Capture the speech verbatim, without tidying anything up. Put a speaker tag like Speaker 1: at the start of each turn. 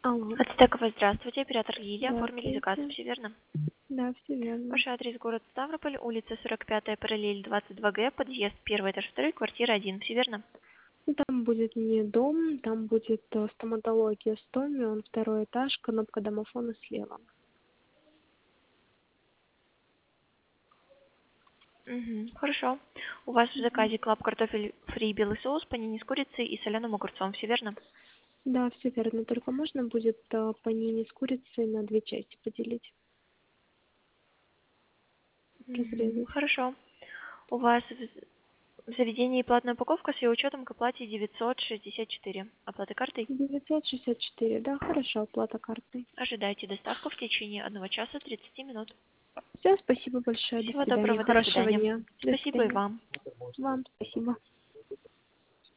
Speaker 1: Алло.
Speaker 2: Ацтекова, здравствуйте. Оператор Лилия. Оформили заказ,
Speaker 1: Здравствуйте.
Speaker 2: все верно?
Speaker 1: Да, все верно.
Speaker 2: Ваш адрес город Ставрополь, улица сорок пятая, параллель двадцать два Г, подъезд первый этаж второй, квартира один, все верно?
Speaker 1: Ну, там будет не дом, там будет э, стоматология с Томи, он второй этаж, кнопка домофона слева.
Speaker 2: Угу, хорошо. У вас в
Speaker 1: Мгм.
Speaker 2: заказе клаб картофель фри белый соус, панини с курицей и соленым огурцом, все верно?
Speaker 1: Да, все верно. Только можно будет э, панини с курицей на две части поделить,
Speaker 2: Угу,
Speaker 1: разрезать.
Speaker 2: хорошо. У вас в в заведении платная упаковка с ее учетом к оплате девятьсот шестьдесят четыре. Оплата картой?
Speaker 1: девятьсот шестьдесят четыре. Да, хорошо, оплата картой.
Speaker 2: Ожидайте доставку в течение одного часа тридцати минут.
Speaker 1: Все, спасибо большое. До
Speaker 2: Всего
Speaker 1: свидания.
Speaker 2: доброго, до
Speaker 1: Хорошего
Speaker 2: свидания.
Speaker 1: дня. До
Speaker 2: Спасибо и
Speaker 1: свидания.
Speaker 2: вам.
Speaker 1: Вам спасибо.